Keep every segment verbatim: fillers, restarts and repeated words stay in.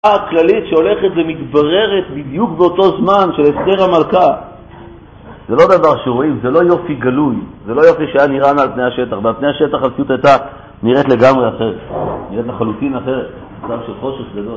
הכללית שהולכת ומתבררת בדיוק באותו זמן של אסתר המלכה. זה לא דבר שרואים, זה לא יופי גלוי, זה לא יופי שהיה נראה מעל פני השטח. ועל פני השטח המציאות הייתה נראית לגמרי אחרת, נראית לחלוטין אחרת, מצב של חושך גדול.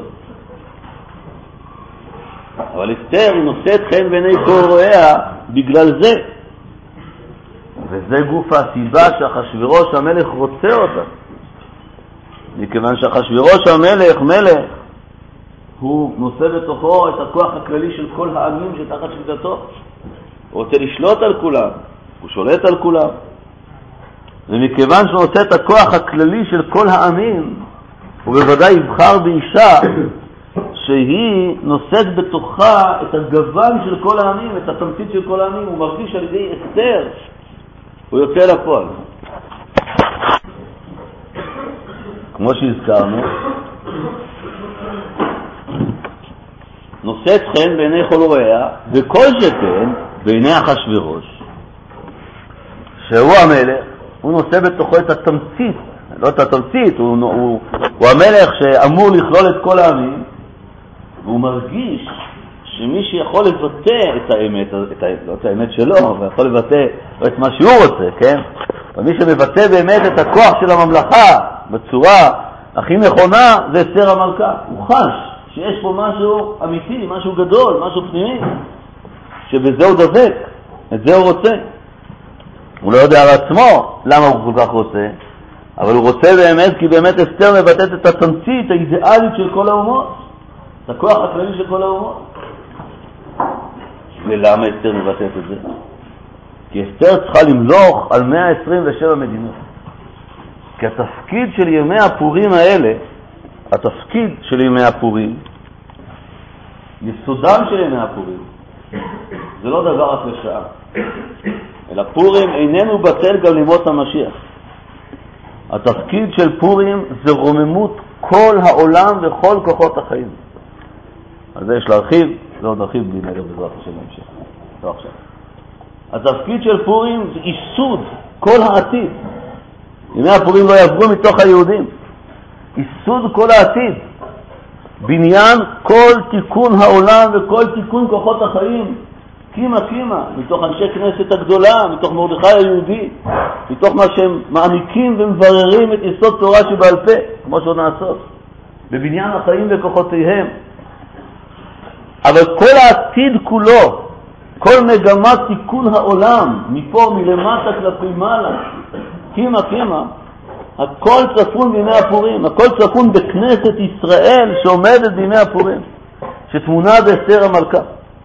אבל אסתר היא נושאת חן בעיני כל רואיה בגלל זה, וזה גוף הסיבה שאחשוורוש המלך רוצה אותה, מכיוון שאחשוורוש המלך מלך הוא נושא בתוכו את הכוח הכללי של כל העמים שתחת שליטתו. הוא רוצה לשלוט על כולם, הוא שולט על כולם, ומכיוון שהוא נושא את הכוח הכללי של כל העמים, הוא בוודאי יבחר באישה שהיא נושאת בתוכה את הגוון של כל העמים, את התמצית של כל העמים. הוא מרגיש על ידי אסתר, הוא יוצא לפועל. כמו שהזכרנו, נושאת חן בעיני כל רואיה, וכל שכן בעיני אחשוורוש, שהוא המלך, הוא נושא בתוכו את התמצית, לא את התמצית, הוא, הוא, הוא המלך שאמור לכלול את כל העמים, והוא מרגיש שמי שיכול לבטא את האמת, את ה, לא את האמת שלו, אבל יכול לבטא את מה שהוא רוצה, כן? ומי שמבטא באמת את הכוח של הממלכה בצורה הכי נכונה זה אסתר המלכה. הוא חש שיש פה משהו אמיתי, משהו גדול, משהו פנימי, שבזה הוא דבק, את זה הוא רוצה. הוא לא יודע על עצמו למה הוא כל כך רוצה, אבל הוא רוצה באמת כי באמת אסתר מבטאת את התמצית האידיאלית של כל האומות, את הכוח הכללי של כל האומות. ולמה אסתר מבטאת את זה? כי אסתר צריכה למלוך על מאה עשרים ושבע מדינות. כי התפקיד של ימי הפורים האלה, התפקיד של ימי הפורים, יסודם של ימי הפורים, זה לא דבר רק לשעה, אלא פורים איננו בטל גם לימות המשיח. התפקיד של פורים זה רוממות כל העולם וכל כוחות החיים. על זה יש להרחיב, זה עוד להרחיב בלי נגב בזרח השם המשך, לא עכשיו. התפקיד של פורים זה ייסוד כל העתיד. ימי הפורים לא יעברו מתוך היהודים, ייסוד כל העתיד, בניין כל תיקון העולם וכל תיקון כוחות החיים, קימה קימה, מתוך אנשי כנסת הגדולה, מתוך מרדכי היהודי, מתוך מה שהם מעמיקים ומבררים את יסוד תורה שבעל פה, כמו שעוד נעשות, בבניין החיים וכוחותיהם. אבל כל העתיד כולו, כל מגמת תיקון העולם, מפה מלמטה כלפי מעלה, קימה קימה, הכל צפון בימי הפורים, הכל צפון בכנסת ישראל שעומדת בימי הפורים, שתמונה באסתר המלכה.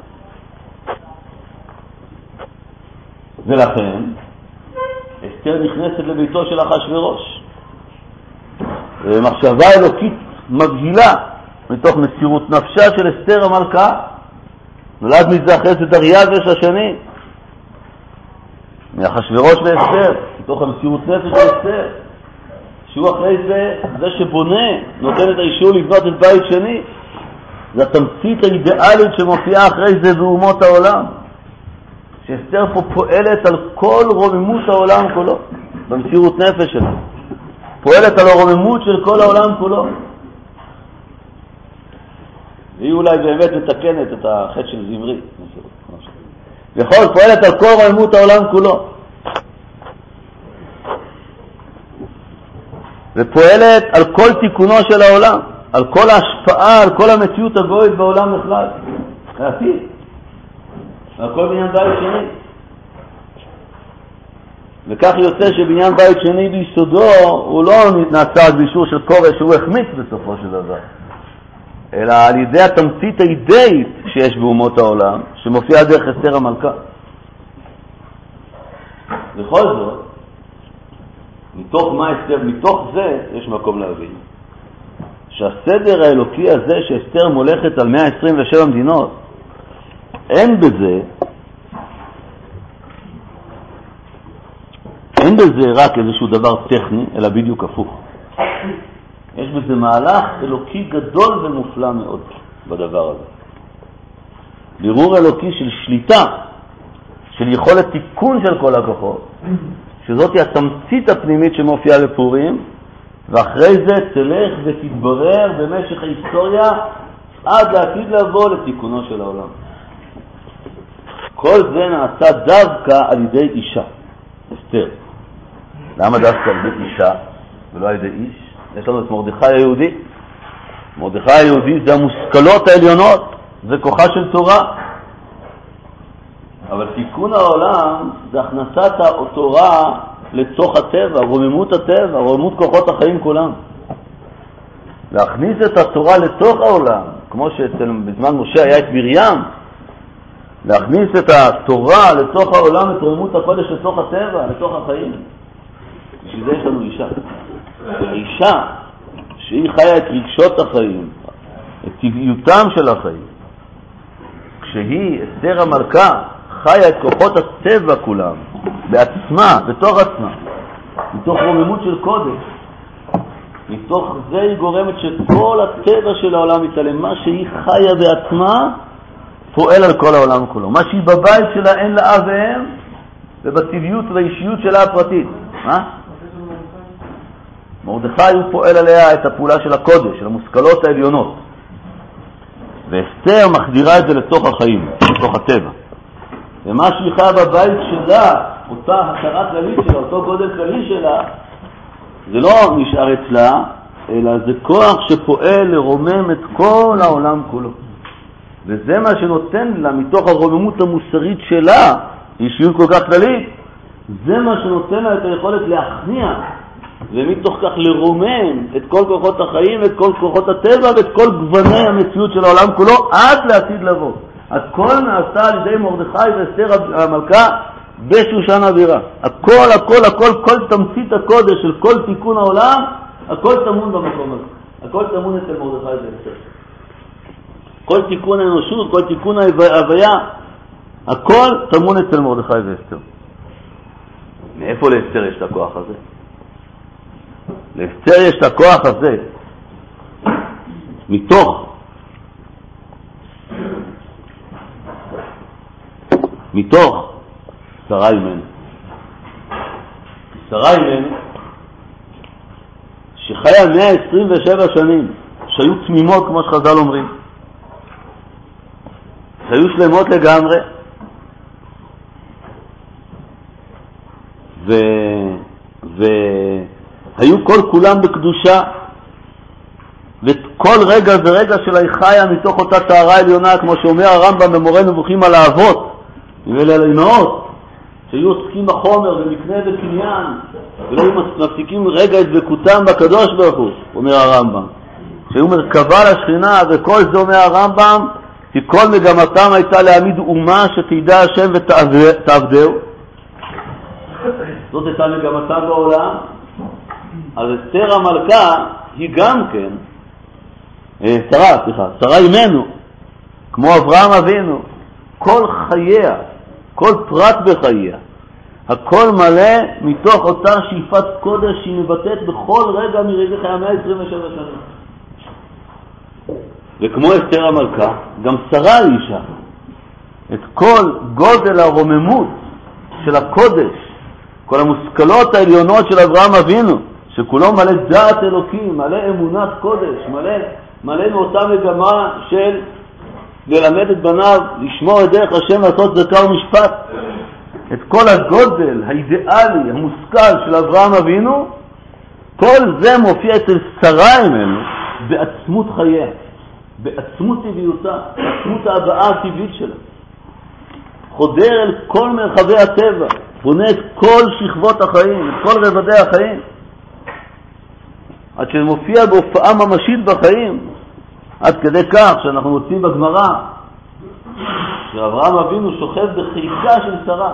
ולכן אסתר נכנסת לביתו של אחשוורוש, מחשבה אלוקית מגעילה מתוך מסירות נפשה של אסתר המלכה. נולד מזה אחרי זה דריווש השני, מאחשוורוש ואסתר, מתוך המסירות נפש של אסתר, שהוא אחרי זה, זה שבונה, נותן את האישור לבנות את בית שני. זה התמצית האידיאלית שמופיעה אחרי זה באומות העולם, שאסתר פה פועלת על כל רוממות העולם כולו, במסירות נפש שלה, פועלת על הרוממות של כל העולם כולו. והיא אולי באמת מתקנת את החטא של זמרי, וכל פועלת על כל רוממות העולם כולו, ופועלת על כל תיקונו של העולם, על כל ההשפעה, על כל המציאות הגויית בעולם בכלל, העתיד, על כל בניין בית שני. וכך יוצא שבניין בית שני ביסודו הוא לא נעשה באישור של קורא שהוא החמיץ בסופו של דבר, אלא על ידי התמצית האידאית שיש באומות העולם, שמופיעה דרך אסתר המלכה. בכל זאת, מתוך מה אסתר, מתוך זה יש מקום להבין שהסדר האלוקי הזה שאסתר מולכת על מאה עשרים ושבע מדינות, אין בזה אין בזה רק איזשהו דבר טכני, אלא בדיוק הפוך. יש בזה מהלך אלוקי גדול ומופלא מאוד בדבר הזה. בירור אלוקי של שליטה, של יכולת תיקון של כל הכוחות, שזאת היא התמצית הפנימית שמופיעה בפורים, ואחרי זה תלך ותתברר במשך ההיסטוריה עד לעתיד לבוא לתיקונו של העולם. כל זה נעשה דווקא על ידי אישה, אסתר. למה דווקא על ידי אישה ולא על ידי איש? יש לנו את מרדכי היהודי. מרדכי היהודי זה המושכלות העליונות, זה כוחה של תורה. אבל תיקון העולם זה הכנסת התורה לתוך הטבע, רוממות הטבע, רוממות כוחות החיים כולם. להכניס את התורה לתוך העולם, כמו שבזמן משה היה את מרים, להכניס את התורה לתוך העולם, את רוממות הקודש לתוך הטבע, לתוך החיים. בשביל זה יש לנו אישה. אישה שהיא חיה את רגשות החיים, את טבעיותם של החיים. כשהיא, אסתר המלכה, חיה את כוחות הטבע כולם, בעצמה, בתוך עצמה, מתוך רוממות של קודש. מתוך זה היא גורמת שכל הטבע של העולם מתעלם. מה שהיא חיה בעצמה פועל על כל העולם כולו. מה שהיא בבית שלה אין לה אב ואם, ובטבעיות והאישיות שלה הפרטית. מה? מרדכי הוא פועל עליה את הפעולה של הקודש, של המושכלות העליונות. ואסתר מחדירה את זה לתוך החיים, לתוך הטבע. ומה שהיא חיה בבית שלה, אותה הכרה כללית שלה, אותו גודל כללי שלה, זה לא נשאר אצלה, אלא זה כוח שפועל לרומם את כל העולם כולו. וזה מה שנותן לה, מתוך הרוממות המוסרית שלה, אישיות כל כך כללית, זה מה שנותן לה את היכולת להכניע, ומתוך כך לרומם את כל כוחות החיים, את כל כוחות הטבע, ואת כל גווני המציאות של העולם כולו, עד לעתיד לבוא. הכל נעשה על ידי מרדכי ואסתר המלכה, בשושן הבירה. הכל, הכל, הכל, כל תמצית הקודש של כל תיקון העולם, הכל תמון במקום הזה. הכל תמון אצל מרדכי ואסתר. כל תיקון האנושות, כל תיקון ההוויה, הכל תמון אצל מרדכי ואסתר. מאיפה לאסתר יש את הכוח הזה? לאסתר יש את הכוח הזה מתוך מתוך שרה אימנו. שרה אימנו שחיה מאה עשרים ושבע שנים, שהיו תמימות כמו שחז"ל אומרים, שהיו שלמות לגמרי, ו... והיו כל כולם בקדושה, וכל רגע זה רגע של חיה מתוך אותה טהרה עליונה, כמו שאומר הרמב"ם במורה נבוכים על האבות, ואלה על האמהות, שהיו עוסקים בחומר ומקנה וקניין, ולא היו מפסיקים רגע את דבקותם בקדוש ברוך הוא, אומר הרמב"ם, שהיו מרכבה לשכינה, וכל זה אומר הרמב"ם, כי כל מגמתם הייתה להעמיד אומה שתדע השם ותעבדהו. זאת הייתה מגמתם בעולם. אז אסתר המלכה היא גם כן, שרה, סליחה, שרה אימנו, כמו אברהם אבינו, כל חייה, כל פרט בחייה, הכל מלא מתוך אותה שאיפת קודש שהיא מבטאת בכל רגע מרגע חייה מאה עשרים ושבע שנים. וכמו אסתר המלכה, גם שרה היא אישה. את כל גודל הרוממות של הקודש, כל המושכלות העליונות של אברהם אבינו, שכולו מלא דעת אלוקים, מלא אמונת קודש, מלא, מלא מאותה מגמה של ללמד את בניו, לשמור את דרך השם לעשות צדקה ומשפט. את כל הגודל האידיאלי, המושכל של אברהם אבינו, כל זה מופיע אצל שרה אימנו בעצמות חייה, בעצמות טבעיותה, בעצמות ההבאה הטבעית שלה. חודר אל כל מרחבי הטבע, בונה את כל שכבות החיים, את כל רבדי החיים, עד שמופיע בהופעה ממשית בחיים, עד כדי כך שאנחנו מוצאים בגמרא שאברהם אבינו שוכב בחיקה של שרה.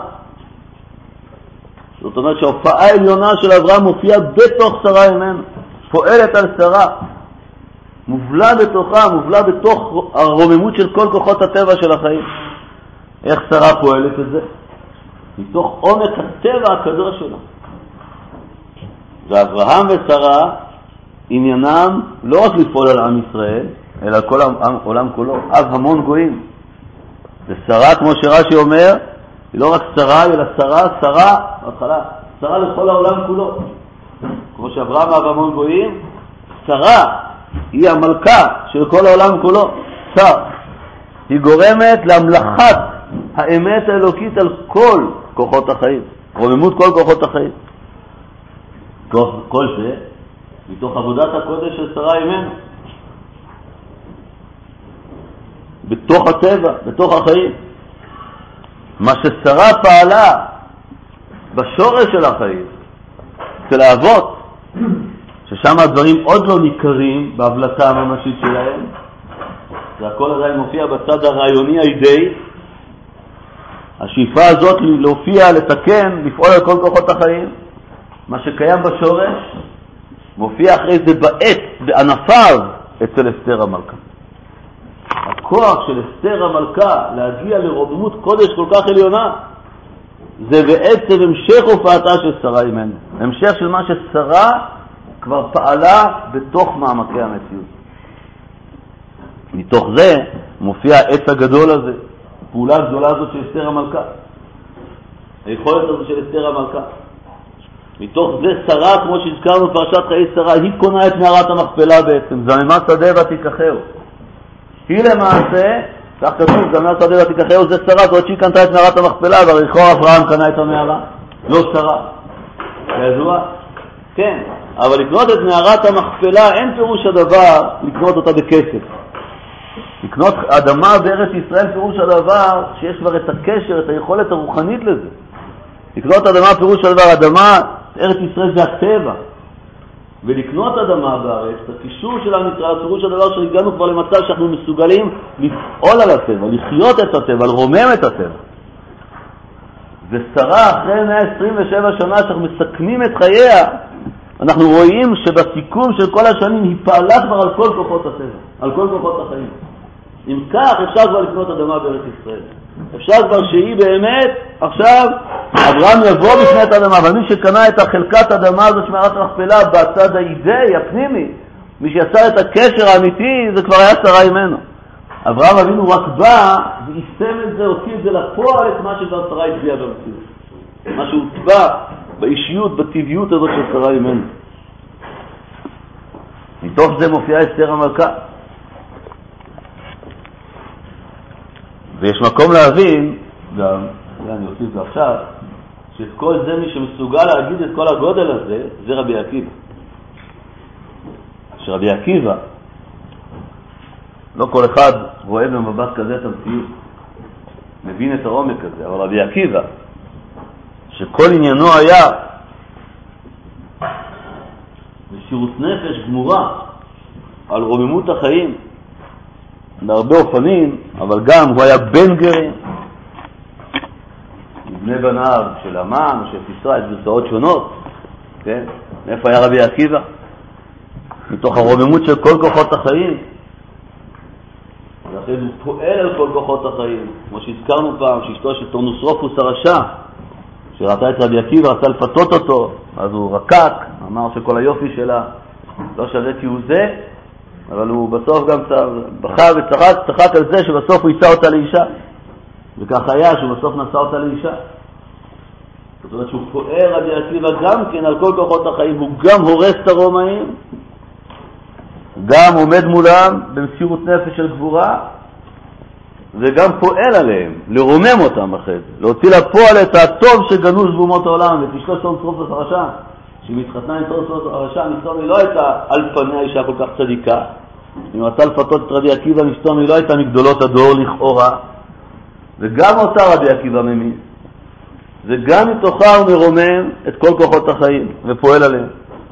זאת אומרת שההופעה העליונה של אברהם מופיעה בתוך שרה אימנו, פועלת על שרה, מובלה בתוכה, מובלה בתוך הרוממות של כל כוחות הטבע של החיים. איך שרה פועלת את זה? מתוך עומק הטבע הקדוש שלה. ואברהם ושרה עניינם לא רק לפעול על עם ישראל, אלא כל העולם כולו, אב המון גויים. ושרה, כמו שרש"י אומר, היא לא רק שרה, אלא שרה, שרה, התחלה, שרה לכל העולם כולו. כמו שאברהם אב המון גויים, שרה היא המלכה של כל העולם כולו. בשר. היא גורמת להמלכת האמת האלוקית על כל כוחות החיים, רוממות כל כוחות החיים. כל זה מתוך עבודת הקודש של שרה אימנו, בתוך הטבע, בתוך החיים. מה ששרה פעלה בשורש של החיים, אצל האבות, ששם הדברים עוד לא ניכרים בהבלטה הממשית שלהם, זה הכל עדיין מופיע בצד הרעיוני האידאי. השאיפה הזאת להופיע, לתקן, לפעול על כל כוחות החיים, מה שקיים בשורש מופיע אחרי זה בעץ, בענפיו, אצל אסתר המלכה. הכוח של אסתר המלכה להגיע לרוממות קודש כל כך עליונה, זה בעצם המשך הופעתה של שרה אימנו, המשך של מה ששרה כבר פעלה בתוך מעמקי המציאות. מתוך זה מופיע העץ הגדול הזה, הפעולה הגדולה הזאת של אסתר המלכה, היכולת הזאת של אסתר המלכה. מתוך זה שרה, כמו שהזכרנו פרשת חיי שרה, היא קונה את מערת המכפלה בעצם, זממת שדה ותיקחהו. היא למעשה, כך כתוב, זממת שדה ותיקחהו, זה שרה, זאת שהיא קנתה את מערת המכפלה, והריחו אברהם קנה את המערה, לא שרה. כידוע? כן, אבל לקנות את מערת המכפלה אין פירוש הדבר לקנות אותה בכסף. לקנות אדמה בארץ ישראל פירוש הדבר שיש כבר את הקשר, את היכולת הרוחנית לזה. לקנות אדמה פירוש הדבר, אדמה, ארץ ישראל זה הטבע. ולקנות אדמה בארץ, הקישור של המצרה, פירוש הדבר שהגענו כבר למצב שאנחנו מסוגלים לפעול על הטבע, לחיות את הטבע, לרומם את הטבע. ושרה אחרי מאה עשרים ושבע שנה שאנחנו מסכנים את חייה, אנחנו רואים שבסיכום של כל השנים היא פעלה כבר על כל כוחות הטבע, על כל כוחות החיים. אם כך אפשר כבר לקנות אדמה בארץ ישראל. אפשר כבר שהיא באמת, עכשיו אברהם יבוא בפני את האדמה, אבל מי שקנה את החלקת האדמה הזאת שמערת המכפלה בצד האידאי, הפנימי, מי שיצר את הקשר האמיתי, זה כבר היה שרה אימנו. אברהם אבינו רק בא ויישם את זה, הוציא את זה לפועל, את מה שכבר שרה הצביעה במציאות. מה שהוטבע באישיות, בטבעיות הזאת של שרה אימנו. מתוך זה מופיעה אסתר המלכה. ויש מקום להבין, גם, אני אוסיף זה עכשיו, שאת כל זה מי שמסוגל להגיד את כל הגודל הזה, זה רבי עקיבא. שרבי עקיבא, לא כל אחד רואה במבט כזה את המציאות, מבין את העומק הזה, אבל רבי עקיבא, שכל עניינו היה בשירות נפש גמורה על רוממות החיים, בהרבה אופנים, אבל גם הוא היה בן גרים, מבני בניו של המן, של סיסרא, את גרסאות שונות, כן? מאיפה היה רבי עקיבא? מתוך הרוממות של כל כוחות החיים. ואחרי הוא פועל על כל כוחות החיים, כמו שהזכרנו פעם, שאשתו של טורנוסרופוס הרשע, שראתה את רבי עקיבא, רצה לפתות אותו, אז הוא רקק, אמר שכל היופי שלה לא שווה כי הוא זה, אבל הוא בסוף גם בחר וצחק, צחק על זה שבסוף הוא יישא אותה לאישה. וכך היה שהוא בסוף נשא אותה לאישה. זאת אומרת שהוא פועל רבי עקיבא גם כן על כל כוחות החיים, הוא גם הורס את הרומאים, גם עומד מולם במסירות נפש של גבורה, וגם פועל עליהם, לרומם אותם אחרי זה, להוציא לפועל את הטוב שגנוז באומות העולם. ותשלוש טורנוסרופוס הרשע, שהיא מתחתנה עם טורנוסרופוס הרשע, נסתום, היא לא הייתה על פניה אישה כל כך צדיקה. אם רצה לפתות את רבי עקיבא, נסתום, היא לא הייתה מגדולות הדור לכאורה, וגם אותה רבי עקיבא ממין. וגם מתוכה הוא מרומם את כל כוחות החיים ופועל עליהם.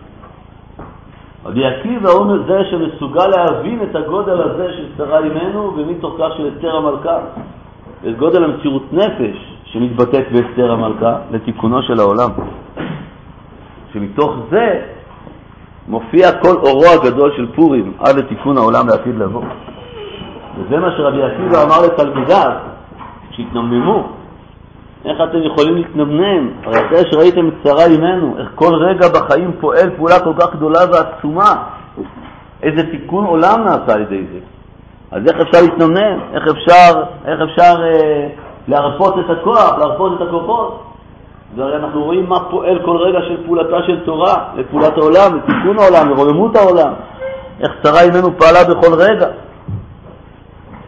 רבי עקיבא הוא זה שמסוגל להבין את הגודל הזה של שרה אימנו, ומתוך כך של אסתר המלכה, את גודל המסירות נפש שמתבטאת באסתר המלכה לתיקונו של העולם. שמתוך זה מופיע כל אורו הגדול של פורים עד לתיקון העולם לעתיד לבוא. וזה מה שרבי עקיבא אמר לתלמידיו שהתנממו. איך אתם יכולים להתנמנם? הרי אחרי שראיתם את שרה אימנו, איך כל רגע בחיים פועל פעולה כל כך גדולה ועצומה, איזה תיקון עולם נעשה על ידי זה. אז איך אפשר להתנמנם? איך אפשר, איך אפשר אה, להרפות את הכוח, להרפות את הכוחות? והרי אנחנו רואים מה פועל כל רגע של פעולתה של תורה, לפעולת העולם, לתיקון העולם, לרוממות העולם. איך שרה אימנו פעלה בכל רגע.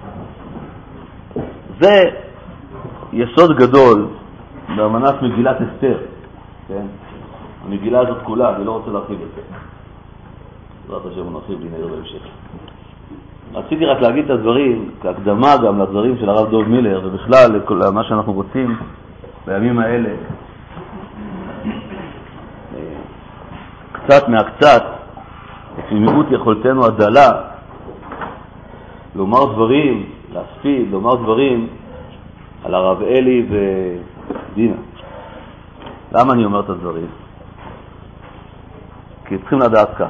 זה יסוד גדול באמנת מגילת אסתר, כן? המגילה הזאת כולה, אני לא רוצה להרחיב את זה. בעזרת השם נרחיב לי נראה בהמשך. רציתי רק להגיד את הדברים, כהקדמה גם לדברים של הרב דוב מילר, ובכלל למה שאנחנו רוצים בימים האלה. קצת מהקצת, לפי יכולתנו הדלה, לומר דברים, להספיד, לומר דברים על הרב אלי ודינה. למה אני אומר את הדברים? כי צריכים לדעת כך.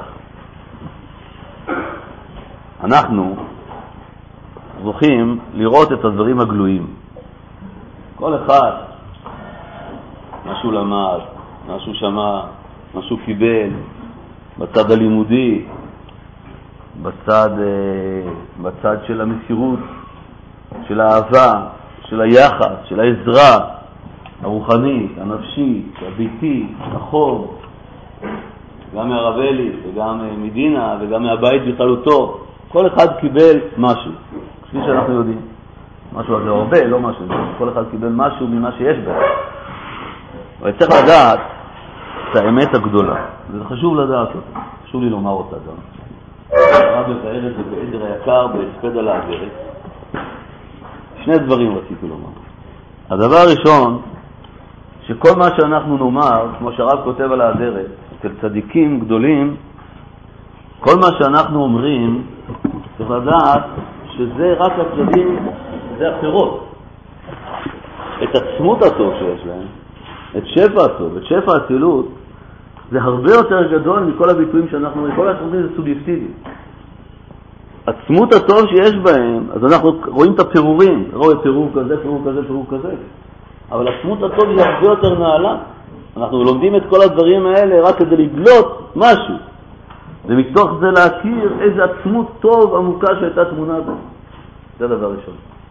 אנחנו זוכים לראות את הדברים הגלויים. כל אחד, משהו למד, משהו שמע, משהו קיבל, בצד הלימודי, בצד, בצד של המסירות, של האהבה, של היחס, של העזרה הרוחנית, הנפשית, הביתית, החוב, גם מהרב אלי וגם מדינה וגם מהבית בכללותו. כל אחד קיבל משהו, כפי שאנחנו יודעים. משהו הזה הרבה, לא משהו. כל אחד קיבל משהו ממה שיש בו. אבל צריך לדעת את האמת הגדולה. זה חשוב לדעת אותה. חשוב לי לומר אותה גם. הרב מתאר את זה בעדר היקר, בהספד על האדרת. שני דברים רציתי לומר. הדבר הראשון, שכל מה שאנחנו נאמר, כמו שהרב כותב על האדרת, אצל צדיקים גדולים, כל מה שאנחנו אומרים, צריך לדעת שזה רק הצדדים, זה הפירות. את עצמות הטוב שיש להם, את שפע הטוב, את שפע הצילות, זה הרבה יותר גדול מכל הביטויים שאנחנו אומרים. כל הביטויים זה סובייקטיבי. עצמות הטוב שיש בהם, אז אנחנו רואים את הפירורים, רואים פירור כזה, פירור כזה, פירור כזה. אבל עצמות הטוב היא הרבה יותר נעלה. אנחנו לומדים את כל הדברים האלה רק כדי לגלות משהו. ומתוך זה להכיר איזה עצמות טוב עמוקה שהייתה תמונה בו. זה דבר ראשון.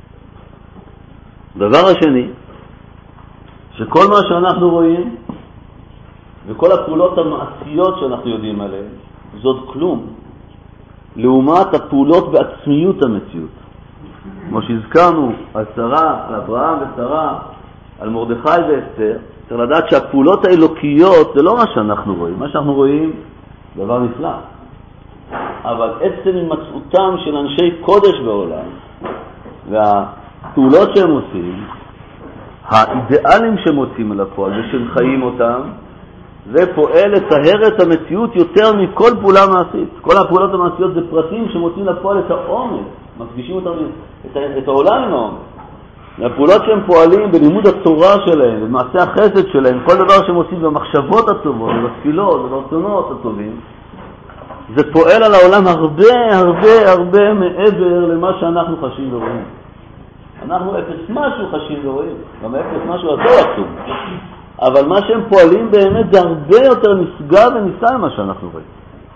דבר השני, שכל מה שאנחנו רואים, וכל הפעולות המעשיות שאנחנו יודעים עליהן, זאת כלום, לעומת הפעולות בעצמיות המציאות. כמו שהזכרנו על שרה, על אברהם ושרה, על מרדכי ואסתר, צריך לדעת שהפעולות האלוקיות זה לא מה שאנחנו רואים. מה שאנחנו רואים דבר נפלא. אבל עצם הימצאותם של אנשי קודש בעולם, והפעולות שהם עושים, האידיאלים שהם מוצאים על הפועל ושהם חיים אותם, זה פועל לטהר את המציאות יותר מכל פעולה מעשית. כל הפעולות המעשיות זה פרטים שמוצאים לפועל את העומק, מפגישים אותם את, את העולם עם העומק. הפעולות שהם פועלים בלימוד התורה שלהם, במעשה החסד שלהם, כל דבר שהם עושים במחשבות הטובות, בתפילות, ברצונות הטובים, זה פועל על העולם הרבה הרבה הרבה מעבר למה שאנחנו חשים ורואים. אנחנו אפס משהו חשים ורואים, גם אפס משהו יותר עצום. אבל מה שהם פועלים באמת זה הרבה יותר נשגב וניסה ממה שאנחנו רואים.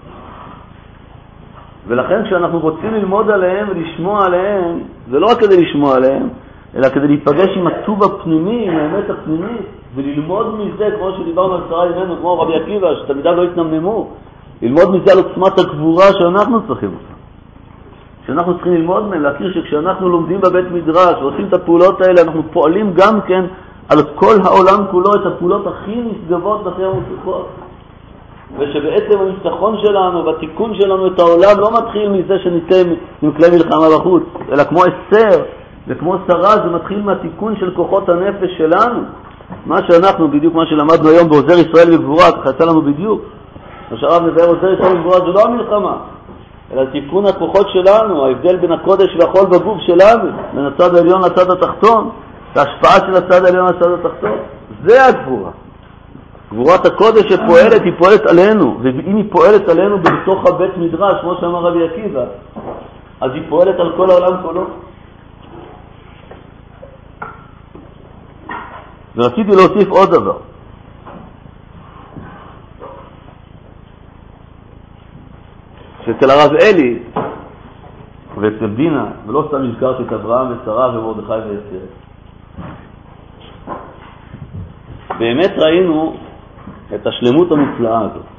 ולכן כשאנחנו רוצים ללמוד עליהם ולשמוע עליהם, זה לא רק כדי לשמוע עליהם, אלא כדי להיפגש עם הטוב הפנימי, עם האמת הפנימית, וללמוד מזה, כמו שדיברנו על שרה אימנו, כמו רבי עקיבא, שתלמידיו לא התנמנמו, ללמוד מזה על עוצמת הגבורה שאנחנו צריכים אותה. שאנחנו צריכים ללמוד מהם, להכיר שכשאנחנו לומדים בבית מדרש ועושים את הפעולות האלה, אנחנו פועלים גם כן על כל העולם כולו, את הפעולות הכי נשגבות והכי המוצלחות. ושבעצם הניצחון שלנו והתיקון שלנו את העולם לא מתחיל מזה שניתן עם כלי מלחמה בחוץ, אלא כמו אסתר וכמו שרה, זה מתחיל מהתיקון של כוחות הנפש שלנו. מה שאנחנו, בדיוק מה שלמדנו היום בעוזר ישראל בגבורה, ככה יצא לנו בדיוק. מה שהרב מבאר עוזר ישראל בגבורה זה לא המלחמה, אלא תיקון הכוחות שלנו, ההבדל בין הקודש והחול בגוף שלנו, בין הצד העליון לצד התחתון, ההשפעה של הצד העליון לצד התחתון. זה הגבורה. גבורת הקודש שפועלת, היא פועלת עלינו, ואם היא פועלת עלינו בתוך הבית מדרש, כמו שאמר רבי עקיבא, אז היא פועלת על כל העולם כולו. ורציתי להוסיף עוד דבר. שאצל הרב אלי ואצל דינה, ולא סתם הזכרתי את אברהם ושרה ומרדכי ואסתר, באמת ראינו את השלמות המופלאה הזאת.